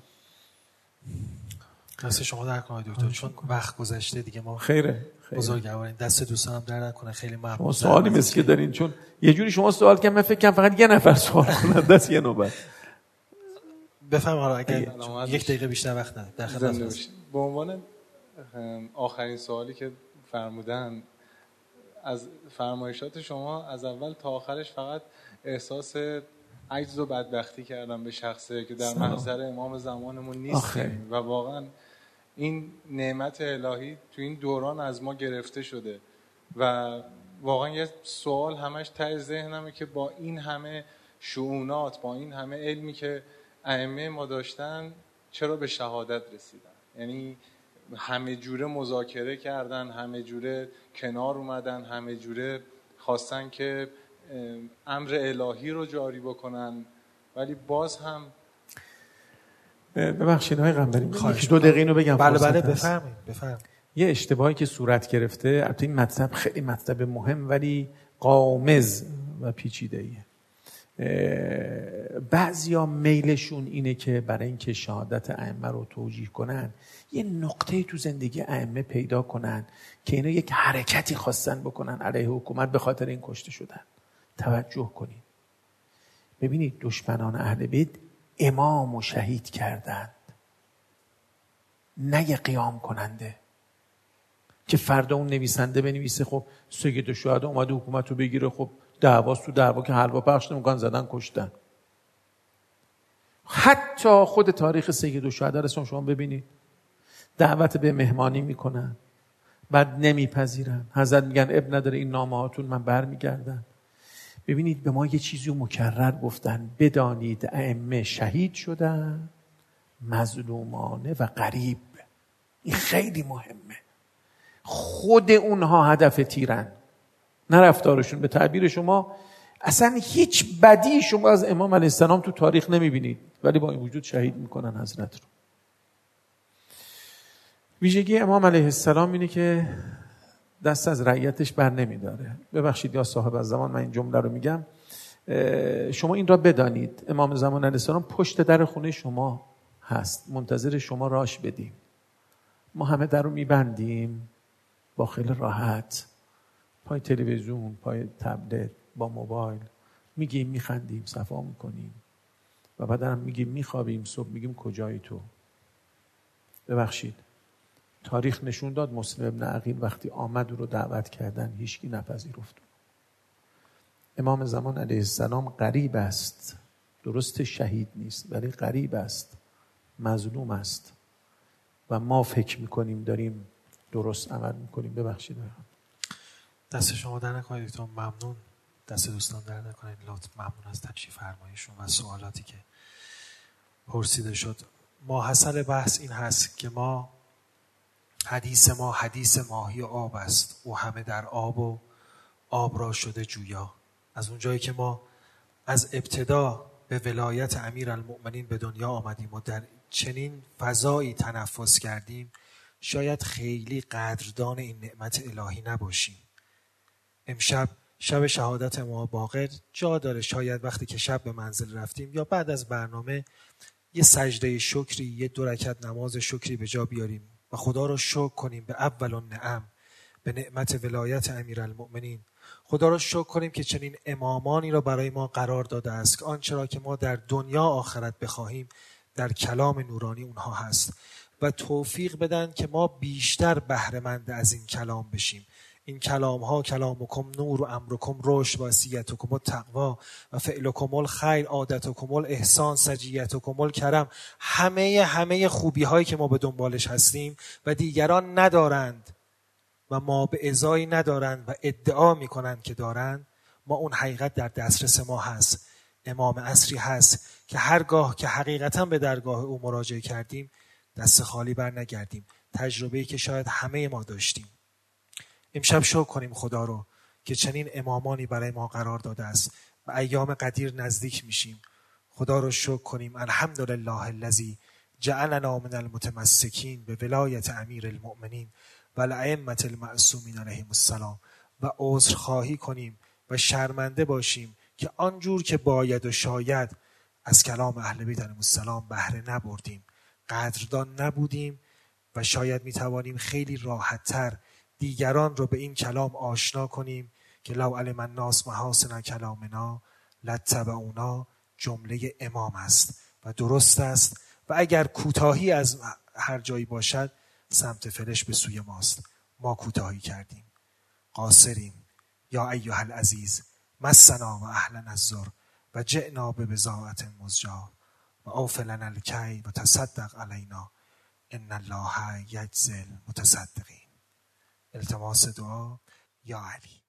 دست شما در کنه دکتر، چون وقت گذشته دیگه. ما خیره بزرگوارین، دست دوستانم در نکنه. خیلی ممنون. شما سوالی مثل که دارین، چون یه جوری شما سوال کنم من فکر کنم فقط یه نفر سوال کنه دست یه نوبت. بفرمایید حالا اگر یک دقیقه بیشتر وقت نداره در خدمت. به عنوان آخرین سوالی که فرمودن، از فرمایشات شما از اول تا آخرش فقط احساس عجز و بدبختی کردم به شخصه که در محضر امام زمانمون نیستیم و واقعا این نعمت الهی تو این دوران از ما گرفته شده و واقعا یه سوال همش ته ذهنمه که با این همه شؤونات، با این همه علمی که ائمه ما داشتن، چرا به شهادت رسیدن؟ یعنی همه جوره مذاکره کردن، همه جوره کنار اومدن، همه جوره خواستن که امر الهی رو جاری بکنن، ولی باز هم ببخشید آقای قنبری، 2 دقیقه اینو بگم. بله بفرمایید. یه اشتباهی که صورت گرفته، البته این مطلب خیلی مطلب مهم ولی غامض و پیچیده‌ایه. بعضیا میلشون اینه که برای اینکه شهادت ائمه رو توجیه کنن، یه نقطه تو زندگی ائمه پیدا کنن که اینا یک حرکتی خواستن بکنن علیه حکومت، به خاطر این کشته شدن. توجه کنید، ببینید دشمنان اهل بیت امام رو شهید کردند، نه یه قیام کننده که فردا اون نویسنده بنویسه خب سید الشهدا اومده حکومت رو بگیره، خب دعواست تو دعوا که حلوا پخش نمی‌کنن، زدن کشتن. حتی خود تاریخ سید الشهدا رو شما ببینید، دعوت به مهمانی میکنن، بعد نمیپذیرن، حضرت میگن اب نداره این نامه هاتون، من برمیگردن. ببینید به ما یه چیزی رو مکرر گفتن، بدانید ائمه شهید شدن مظلومانه و غریب. این خیلی مهمه. خود اونها هدف تیرن، نه رفتارشون. به تعبیر شما اصلا هیچ بدی شما از امام علیه السلام تو تاریخ نمیبینید، ولی با این وجود شهید میکنن حضرت رو. ویژگی امام علیه السلام اینه که دست از رعیتش بر نمیداره. ببخشید یا صاحب از زمان، من این جمله رو میگم. شما این را بدانید، امام زمان علیه السلام پشت در خونه شما هست، منتظر شما راش بدیم. ما همه در رو میبندیم با خیلی راحت، پای تلویزیون، پای تبلت، با موبایل، میگیم میخندیم، صفا میکنیم و بعد هم میگیم میخوابیم، صبح میگیم کجایی تو. ببخشید تاریخ نشون داد مسلم ابن عقیل وقتی آمد رو دعوت کردن هیچکی نپذیرفت. امام زمان علیه السلام غریب است، درست شهید نیست ولی غریب است، مظلوم است و ما فکر میکنیم داریم درست عمل میکنیم. ببخشید دست شما در نکنید دکتر، ممنون. دست دوستان در نکنید، لطف. ممنون از تشریف فرمایشون و سوالاتی که پرسیده شد. ماحصل بحث این هست که حدیث ماهی آب است، او همه در آب و آب را شده جویا. از اون جایی که ما از ابتدا به ولایت امیرالمؤمنین به دنیا آمدیم و در چنین فضایی تنفس کردیم، شاید خیلی قدردان این نعمت الهی نباشیم. امشب شب شهادت امام باقر جا داره شاید وقتی که شب به منزل رفتیم یا بعد از برنامه یه سجده شکری، یه 2 رکعت نماز شکری به جا بیاریم و خدا رو شکر کنیم به اول النعم، به نعمت ولایت امیرالمؤمنین. خدا رو شکر کنیم که چنین امامانی را برای ما قرار داده است که آنچه را که ما در دنیا آخرت بخواهیم در کلام نورانی اونها هست و توفیق بدن که ما بیشتر بهره مند از این کلام بشیم. این کلام ها کلامکم نور و امرکم رشد و وصیتکم التقوا و فعلکم الخیر عادتکم الاحسان سجیتکم الکرم. همه خوبی هایی که ما به دنبالش هستیم و دیگران ندارند و ما به ازایی ندارند و ادعا میکنند که دارند، ما اون حقیقت در دسترس ما هست. امام عصری هست که هرگاه که حقیقتا به درگاه او مراجعه کردیم دست خالی بر نگردیم. تجربه‌ای که شاید همه ما داشتیم. امشب شکر کنیم خدا رو که چنین امامانی برای ما قرار داده است و ایام قدیر نزدیک میشیم. خدا رو شکر کنیم. الحمدلله الذی جعلنا من المتمسکین به ولایت امیر المؤمنین و الائمة المعصومین علیهم السلام و عذرخواهی کنیم و شرمنده باشیم که آنجور که باید و شاید از کلام اهل بیت علیهم السلام بهره نبردیم، قدردان نبودیم و شاید میتوانیم خیلی راحت‌تر دیگران رو به این کلام آشنا کنیم که لو علم الناس محاسن کلامنا لاتبعونا جمله امام است و درست است و اگر کوتاهی از هر جایی باشد سمت فلش به سوی ماست. ما کوتاهی کردیم، قاصریم. یا ایها العزیز مسنا و اهلنا الضر و جئنا ببضاعة مزجاة و اوف لنا الکی و تصدق علینا ان الله یجزی المتصدقین. التماس دعا یا علی.